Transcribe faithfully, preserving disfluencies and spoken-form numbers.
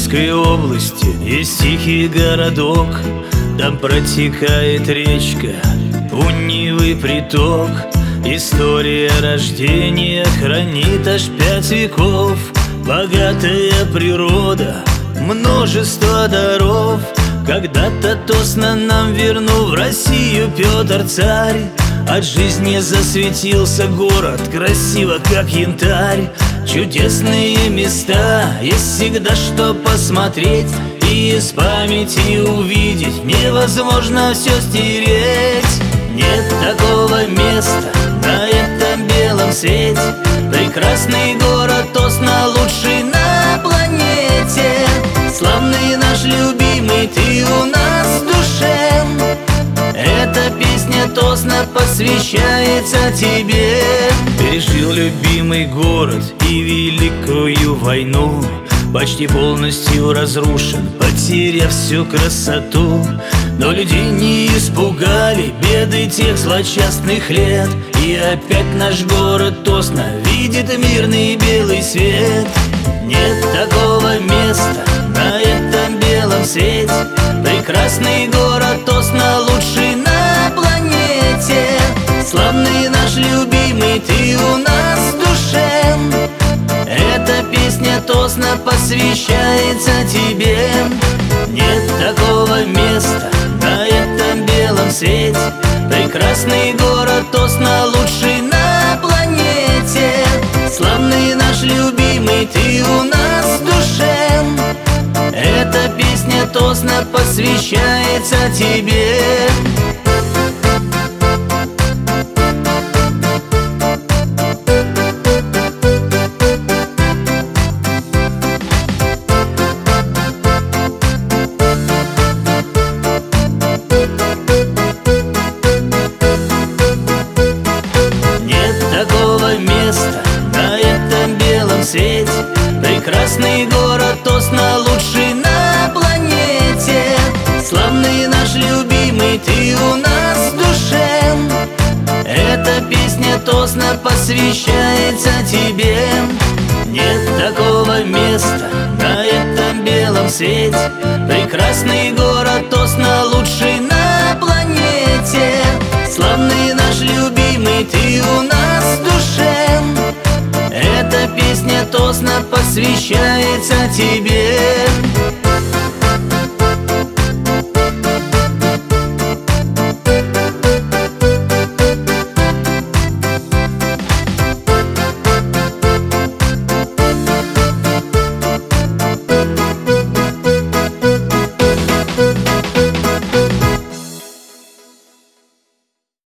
Тульской области есть тихий городок. Там протекает речка, у Невы приток. История рождения хранит аж пять веков. Богатая природа, множество даров. Когда-то тосно нам вернул в Россию Петр Царь. От жизни засветился город, красиво как янтарь. Чудесные места, есть всегда что посмотреть. И из памяти увидеть невозможно все стереть. Нет такого места на этом белом свете. Прекрасный город Тосно, лучший на планете. Славный наш любимый, ты у нас в душе. Эта песня Тосно посвящается тебе. Пережил любимый город и Великую войну. Почти полностью разрушен, потеряв всю красоту. Но людей не испугали беды тех злосчастных лет. И опять наш город Тосно видит мирный белый свет. Нет такого места на этом белом свете. Прекрасный город Тосно, лучший на планете. Славный наш любимый, ты у нас в душе. Эта песня Тосно посвящается тебе. Нет такого места на этом белом свете. Прекрасный город Тосно, лучший на планете. Славный наш любимый, ты у нас в душе. Эта песня Тосно посвящается тебе. Свете. Прекрасный город Тосно, лучший на планете. Славный наш любимый, ты у нас в душе. Эта песня Тосно посвящается тебе. Нет такого места на этом белом свете. Прекрасный город Тосно, лучший на планете. Славный наш любимый, ты у нас в душе. Эта песня Тосно посвящается тебе.